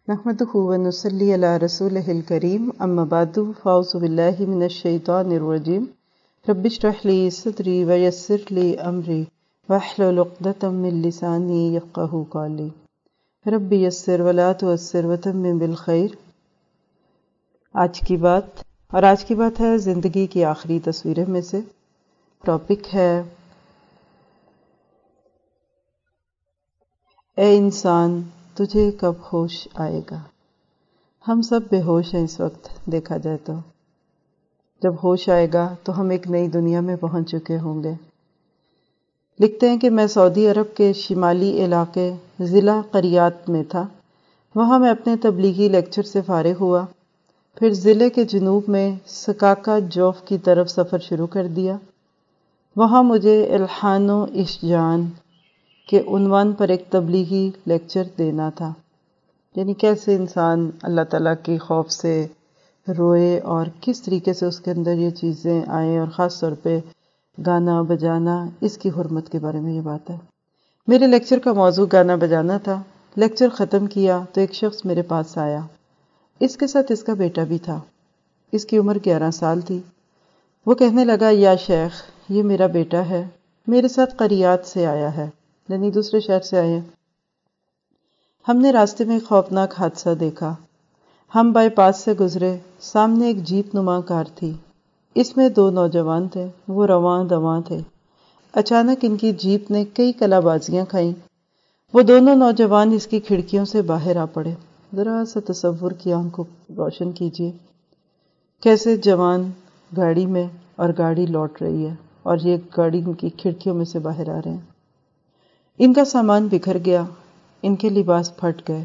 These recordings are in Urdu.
نحمدہ ونصلی علی رسولہ الکریم اما بعد فاعوذ باللہ من الشیطان الرجیم رب اشرح لی صدری ویسر لی امری واحلل عقدۃ من لسانی یفقہوا قولی رب یسر ولا تعسر وتمم بالخیر۔ آج کی بات ہے زندگی کی آخری تصویریں میں سے۔ ٹاپک ہے اے انسان تجھے کب ہوش آئے گا۔ ہم سب بے ہوش ہیں اس وقت دیکھا جائے تو۔ جب ہوش آئے گا تو ہم ایک نئی دنیا میں پہنچ چکے ہوں گے۔ لکھتے ہیں کہ میں سعودی عرب کے شمالی علاقے ضلع قریات میں تھا۔ وہاں میں اپنے تبلیغی لیکچر سے فارغ ہوا، پھر ضلع کے جنوب میں سکاکا جوف کی طرف سفر شروع کر دیا۔ وہاں مجھے الحان و اشجان کے عنوان پر ایک تبلیغی لیکچر دینا تھا، یعنی کیسے انسان اللہ تعالیٰ کی خوف سے روئے اور کس طریقے سے اس کے اندر یہ چیزیں آئیں، اور خاص طور پہ گانا بجانا، اس کی حرمت کے بارے میں یہ بات ہے۔ میرے لیکچر کا موضوع گانا بجانا تھا۔ لیکچر ختم کیا تو ایک شخص میرے پاس آیا، اس کے ساتھ اس کا بیٹا بھی تھا۔ اس کی عمر 11 سال تھی۔ وہ کہنے لگا یا شیخ، یہ میرا بیٹا ہے، میرے ساتھ قریات سے آیا ہے، یعنی دوسرے شہر سے آئے ہیں۔ ہم نے راستے میں ایک خوفناک حادثہ دیکھا۔ ہم بائی پاس سے گزرے، سامنے ایک جیپ نما کار تھی، اس میں 2 نوجوان تھے، وہ رواں دواں تھے۔ اچانک ان کی جیپ نے کئی کلا بازیاں کھائیں۔ وہ دونوں نوجوان اس کی کھڑکیوں سے باہر آ پڑے۔ ذرا سا تصور کی آنکھ کو روشن کیجیے، کیسے جوان گاڑی میں اور گاڑی لوٹ رہی ہے اور یہ گاڑی ان کی کھڑکیوں میں سے باہر آ رہے ہیں۔ ان کا سامان بکھر گیا، ان کے لباس پھٹ گئے۔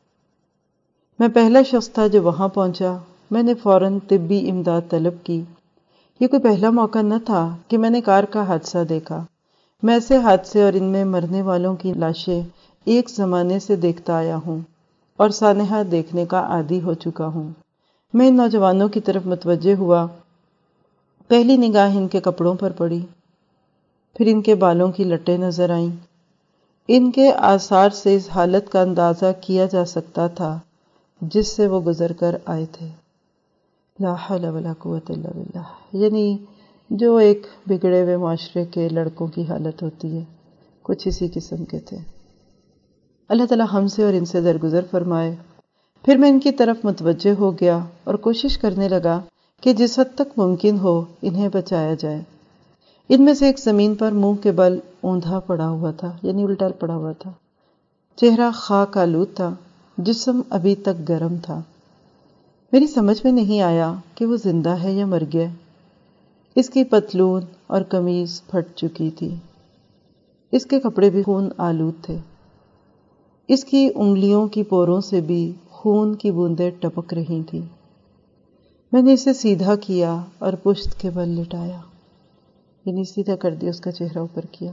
میں پہلا شخص تھا جو وہاں پہنچا۔ میں نے فوراً طبی امداد طلب کی۔ یہ کوئی پہلا موقع نہ تھا کہ میں نے کار کا حادثہ دیکھا۔ میں ایسے حادثے اور ان میں مرنے والوں کی لاشیں ایک زمانے سے دیکھتا آیا ہوں اور سانحہ دیکھنے کا عادی ہو چکا ہوں۔ میں ان نوجوانوں کی طرف متوجہ ہوا۔ پہلی نگاہ ان کے کپڑوں پر پڑی، پھر ان کے بالوں کی لٹیں نظر آئیں۔ ان کے آثار سے اس حالت کا اندازہ کیا جا سکتا تھا جس سے وہ گزر کر آئے تھے۔ لا حول ولا قوت الا باللہ، یعنی جو ایک بگڑے ہوئے معاشرے کے لڑکوں کی حالت ہوتی ہے، کچھ اسی قسم کے تھے۔ اللہ تعالیٰ ہم سے اور ان سے درگزر فرمائے۔ پھر میں ان کی طرف متوجہ ہو گیا اور کوشش کرنے لگا کہ جس حد تک ممکن ہو انہیں بچایا جائے۔ ان میں سے ایک زمین پر منہ کے بل اوندھا پڑا ہوا تھا، یعنی الٹا پڑا ہوا تھا۔ چہرہ خاک آلود تھا، جسم ابھی تک گرم تھا۔ میری سمجھ میں نہیں آیا کہ وہ زندہ ہے یا مر گیا۔ اس کی پتلون اور قمیض پھٹ چکی تھی، اس کے کپڑے بھی خون آلود تھے۔ اس کی انگلیوں کی پوروں سے بھی خون کی بوندیں ٹپک رہی تھیں۔ میں نے اسے سیدھا کیا اور پشت کے بل لٹایا، یعنی سیدھا کر دیا، اس کا چہرہ اوپر کیا۔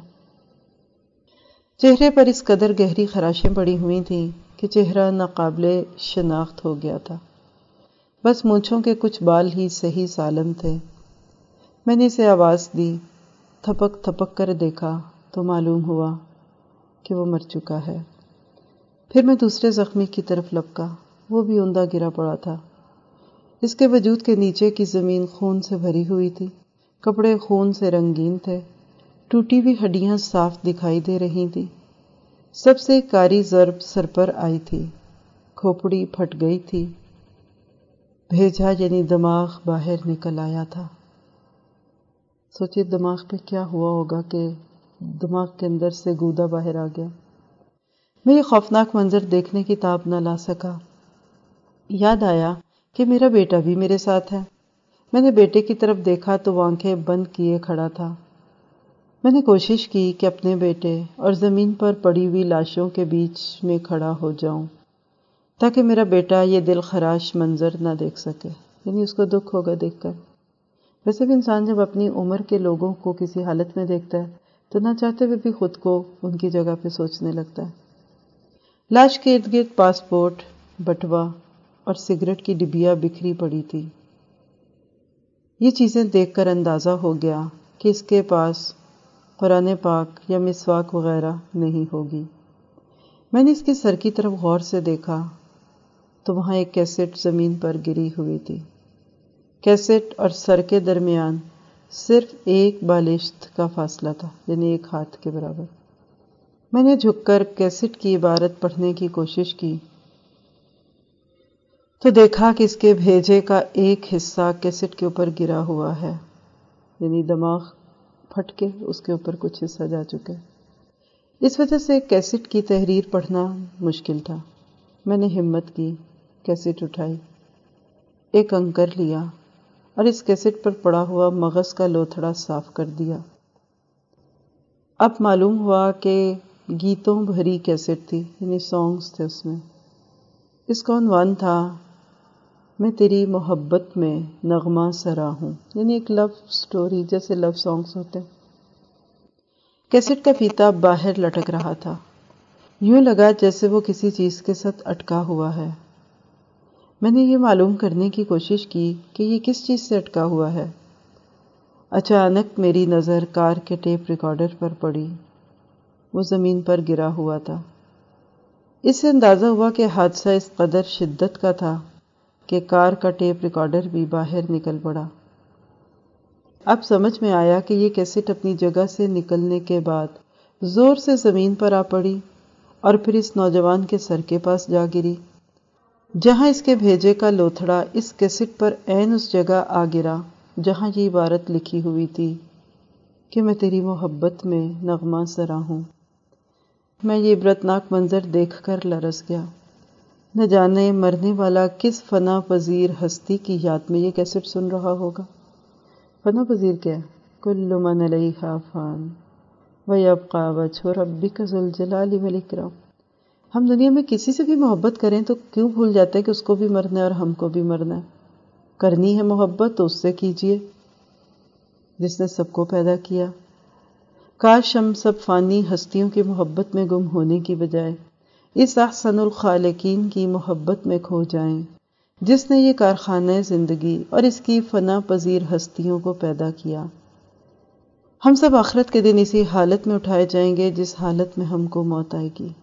چہرے پر اس قدر گہری خراشیں پڑی ہوئی تھیں کہ چہرہ ناقابل شناخت ہو گیا تھا۔ بس مونچھوں کے کچھ بال ہی صحیح سالم تھے۔ میں نے اسے آواز دی، تھپک تھپک کر دیکھا تو معلوم ہوا کہ وہ مر چکا ہے۔ پھر میں دوسرے زخمی کی طرف لپکا، وہ بھی اوندا گرا پڑا تھا۔ اس کے وجود کے نیچے کی زمین خون سے بھری ہوئی تھی، کپڑے خون سے رنگین تھے، ٹوٹی ہوئی ہڈیاں صاف دکھائی دے رہی تھیں۔ سب سے کاری ضرب سر پر آئی تھی، کھوپڑی پھٹ گئی تھی، بھیجا یعنی دماغ باہر نکل آیا تھا۔ سوچئے دماغ پہ کیا ہوا ہوگا کہ دماغ کے اندر سے گودا باہر آ گیا۔ میں یہ خوفناک منظر دیکھنے کی تاب نہ لا سکا۔ یاد آیا کہ میرا بیٹا بھی میرے ساتھ ہے۔ میں نے بیٹے کی طرف دیکھا تو وہ آنکھیں بند کیے کھڑا تھا۔ میں نے کوشش کی کہ اپنے بیٹے اور زمین پر پڑی ہوئی لاشوں کے بیچ میں کھڑا ہو جاؤں تاکہ میرا بیٹا یہ دل خراش منظر نہ دیکھ سکے، یعنی اس کو دکھ ہوگا دیکھ کر۔ ویسے بھی انسان جب اپنی عمر کے لوگوں کو کسی حالت میں دیکھتا ہے تو نہ چاہتے ہوئے بھی خود کو ان کی جگہ پہ سوچنے لگتا ہے۔ لاش کے ارد گرد پاسپورٹ، بٹوا اور سگریٹ کی ڈبیا بکھری پڑی تھی۔ یہ چیزیں دیکھ کر اندازہ ہو گیا کہ اس کے پاس قرآن پاک یا مسواک وغیرہ نہیں ہوگی۔ میں نے اس کے سر کی طرف غور سے دیکھا۔ تو وہاں ایک کیسٹ زمین پر گری ہوئی تھی۔ کیسٹ اور سر کے درمیان صرف ایک بالشت کا فاصلہ تھا، یعنی ایک ہاتھ کے برابر۔ میں نے جھک کر کیسٹ کی عبارت پڑھنے کی کوشش کی تو دیکھا کہ اس کے بھیجے کا ایک حصہ کیسٹ کے اوپر گرا ہوا ہے، یعنی دماغ پھٹ کے اس کے اوپر کچھ حصہ جا چکا ہے۔ اس وجہ سے کیسٹ کی تحریر پڑھنا مشکل تھا۔ میں نے ہمت کی، کیسٹ اٹھائی، ایک انکر لیا اور اس کیسٹ پر پڑا ہوا مغز کا لوتھڑا صاف کر دیا۔ اب معلوم ہوا کہ گیتوں بھری کیسٹ تھی، یعنی سانگز تھے اس میں۔ اس کا عنوان تھا میں تیری محبت میں نغمہ سرا ہوں، یعنی ایک لو سٹوری، جیسے لو سانگز ہوتے ہیں۔ کیسٹ کا فیتا باہر لٹک رہا تھا، یوں لگا جیسے وہ کسی چیز کے ساتھ اٹکا ہوا ہے۔ میں نے یہ معلوم کرنے کی کوشش کی کہ یہ کس چیز سے اٹکا ہوا ہے۔ اچانک میری نظر کار کے ٹیپ ریکارڈر پر پڑی۔ وہ زمین پر گرا ہوا تھا۔ اس سے اندازہ ہوا کہ حادثہ اس قدر شدت کا تھا کہ کار کا ٹیپ ریکارڈر بھی باہر نکل پڑا۔ اب سمجھ میں آیا کہ یہ کیسٹ اپنی جگہ سے نکلنے کے بعد زور سے زمین پر آ پڑی اور پھر اس نوجوان کے سر کے پاس جا گری، جہاں اس کے بھیجے کا لوتھڑا اس کیسٹ پر عین اس جگہ آ گرا جہاں یہ عبارت لکھی ہوئی تھی کہ میں تیری محبت میں نغمہ سرا ہوں۔ میں یہ عبرتناک منظر دیکھ کر لرز گیا۔ نہ جانے مرنے والا کس فنا پذیر ہستی کی یاد میں یہ کیسٹ سن رہا ہوگا۔ فنا پذیر کیا ہے؟ کل من علیہا فان ویبقی وجہ ربک ذو الجلال والاکرام۔ ہم دنیا میں کسی سے بھی محبت کریں تو کیوں بھول جاتے ہیں کہ اس کو بھی مرنا ہے اور ہم کو بھی مرنا ہے؟ کرنی ہے محبت تو اس سے کیجیے جس نے سب کو پیدا کیا۔ کاش ہم سب فانی ہستیوں کی محبت میں گم ہونے کی بجائے اس احسن الخالقین کی محبت میں کھو جائیں جس نے یہ کارخانہ زندگی اور اس کی فنا پذیر ہستیوں کو پیدا کیا۔ ہم سب آخرت کے دن اسی حالت میں اٹھائے جائیں گے جس حالت میں ہم کو موت آئے گی۔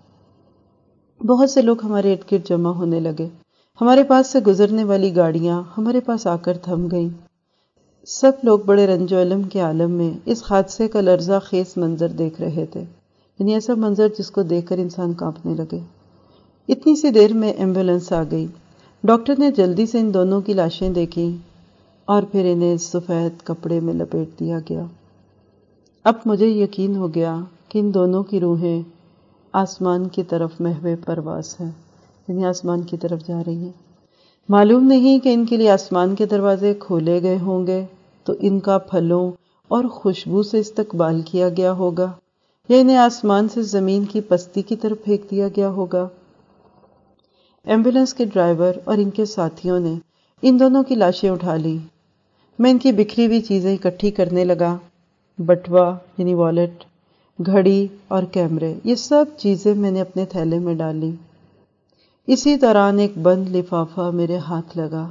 بہت سے لوگ ہمارے ارد گرد جمع ہونے لگے، ہمارے پاس سے گزرنے والی گاڑیاں ہمارے پاس آ کر تھم گئیں۔ سب لوگ بڑے رنج و الم کے عالم میں اس حادثے کا لرزہ خیز منظر دیکھ رہے تھے، یعنی ایسا منظر جس کو دیکھ کر انسان کانپنے لگے۔ اتنی سی دیر میں ایمبولینس آ گئی۔ ڈاکٹر نے جلدی سے ان دونوں کی لاشیں دیکھیں اور پھر انہیں سفید کپڑے میں لپیٹ دیا گیا۔ اب مجھے یقین ہو گیا کہ ان دونوں کی روحیں آسمان کی طرف محو پرواز ہیں، یعنی آسمان کی طرف جا رہی ہیں۔ معلوم نہیں کہ ان کے لیے آسمان کے دروازے کھولے گئے ہوں گے تو ان کا پھلوں اور خوشبو سے استقبال کیا گیا ہوگا، یا انہیں آسمان سے زمین کی پستی کی طرف پھینک دیا گیا ہوگا۔ ایمبولینس کے ڈرائیور اور ان کے ساتھیوں نے ان دونوں کی لاشیں اٹھا لی۔ میں ان کی بکھری ہوئی چیزیں اکٹھی کرنے لگا، بٹوا یعنی والیٹ، گھڑی اور کیمرے، یہ سب چیزیں میں نے اپنے تھیلے میں ڈال لی۔ اسی دوران ایک بند لفافہ میرے ہاتھ لگا۔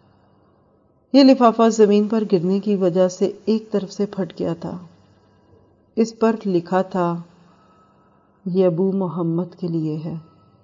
یہ لفافہ زمین پر گرنے کی وجہ سے ایک طرف سے پھٹ گیا تھا۔ اس پر لکھا تھا یہ ابو محمد کے لیے ہے۔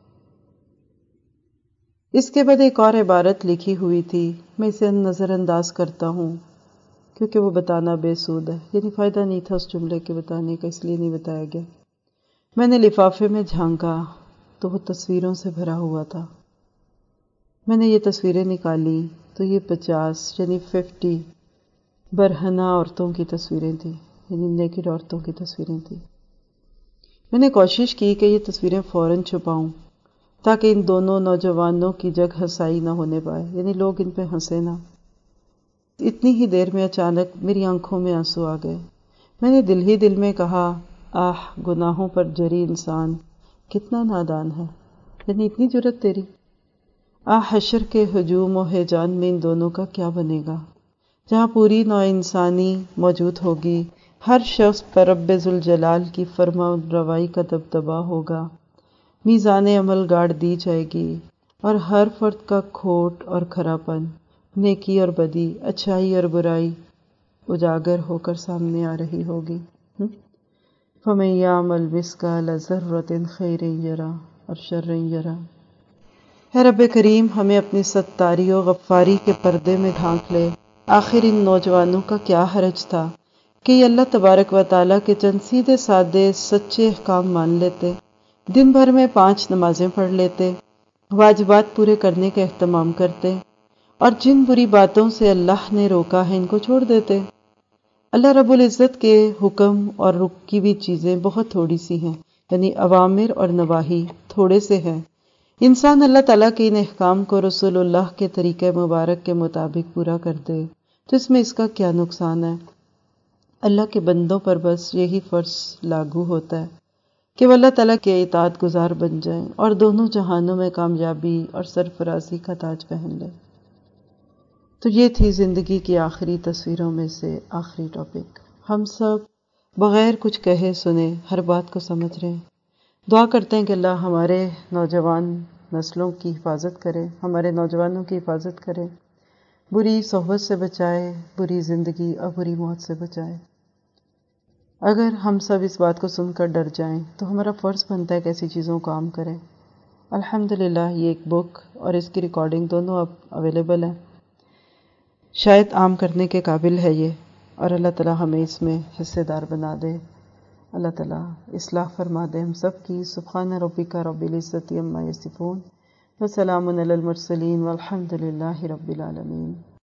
اس کے بعد ایک اور عبارت لکھی ہوئی تھی، میں اسے نظر انداز کرتا ہوں کیونکہ وہ بتانا بے سود ہے، یعنی فائدہ نہیں تھا اس جملے کے بتانے کا، اس لیے نہیں بتایا گیا۔ میں نے لفافے میں جھانکا تو وہ تصویروں سے بھرا ہوا تھا۔ میں نے یہ تصویریں نکالی تو یہ 50 یعنی 50 برہنہ عورتوں کی تصویریں تھیں، یعنی نیکڈ عورتوں کی تصویریں تھیں۔ میں نے کوشش کی کہ یہ تصویریں فوراً چھپاؤں تاکہ ان دونوں نوجوانوں کی جگ ہنسائی نہ ہونے پائے، یعنی لوگ ان پہ ہنسے نہ۔ اتنی ہی دیر میں اچانک میری آنکھوں میں آنسو آ گئے۔ میں نے دل ہی دل میں کہا، آہ گناہوں پر جری انسان کتنا نادان ہے، یعنی اتنی جرت تیری۔ آہ حشر کے ہجوم و ہیجان میں ان دونوں کا کیا بنے گا، جہاں پوری نوع انسانی موجود ہوگی، ہر شخص پر رب ذوالجلال کی فرما روائی کا دبدبا ہوگا، میزان عمل گاڑ دی جائے گی اور ہر فرد کا کھوٹ اور کھراپن، نیکی اور بدی، اچھائی اور برائی اجاگر ہو کر سامنے آ رہی ہوگی۔ فَمَن يَعْمَلْ مِثْقَالَ ذَرَّةٍ خَيْرًا يَرَهُ اور شَرًّا يَرَهُ۔ اے رب کریم، ہمیں اپنی ستاری و غفاری کے پردے میں ڈھانک لے۔ آخر ان نوجوانوں کا کیا حرج تھا کہ یہ اللہ تبارک و تعالیٰ کے چند سیدھے سادے سچے احکام مان لیتے، دن بھر میں 5 نمازیں پڑھ لیتے، واجبات پورے کرنے کا اہتمام کرتے، اور جن بری باتوں سے اللہ نے روکا ہے ان کو چھوڑ دیتے۔ اللہ رب العزت کے حکم اور رکی ہوئی چیزیں بہت تھوڑی سی ہیں، یعنی اوامر اور نواہی تھوڑے سے ہیں۔ انسان اللہ تعالیٰ کے ان احکام کو رسول اللہ کے طریقہ مبارک کے مطابق پورا کر دے تو اس میں اس کا کیا نقصان ہے؟ اللہ کے بندوں پر بس یہی فرض لاگو ہوتا ہے کہ وہ اللہ تعالیٰ کے اطاعت گزار بن جائیں اور دونوں جہانوں میں کامیابی اور سرفرازی کا تاج پہن لیں۔ تو یہ تھی زندگی کی آخری تصویروں میں سے آخری ٹاپک۔ ہم سب بغیر کچھ کہے سنے ہر بات کو سمجھ رہے ہیں۔ دعا کرتے ہیں کہ اللہ ہمارے نوجوان نسلوں کی حفاظت کرے، ہمارے نوجوانوں کی حفاظت کرے، بری صحبت سے بچائے، بری زندگی اور بری موت سے بچائے۔ اگر ہم سب اس بات کو سن کر ڈر جائیں تو ہمارا فرض بنتا ہے کہ ایسی چیزوں کو عام کریں۔ الحمدللہ یہ ایک بک اور اس کی ریکارڈنگ دونوں اب اویلیبل ہیں، شاید عام کرنے کے قابل ہے یہ، اور اللہ تعالیٰ ہمیں اس میں حصے دار بنا دے۔ اللہ تعالیٰ اصلاح فرما دے ہم سب کی۔ سبحان ربک رب العزت عما یصفون وسلام علی المرسلین والحمد للہ رب العالمین۔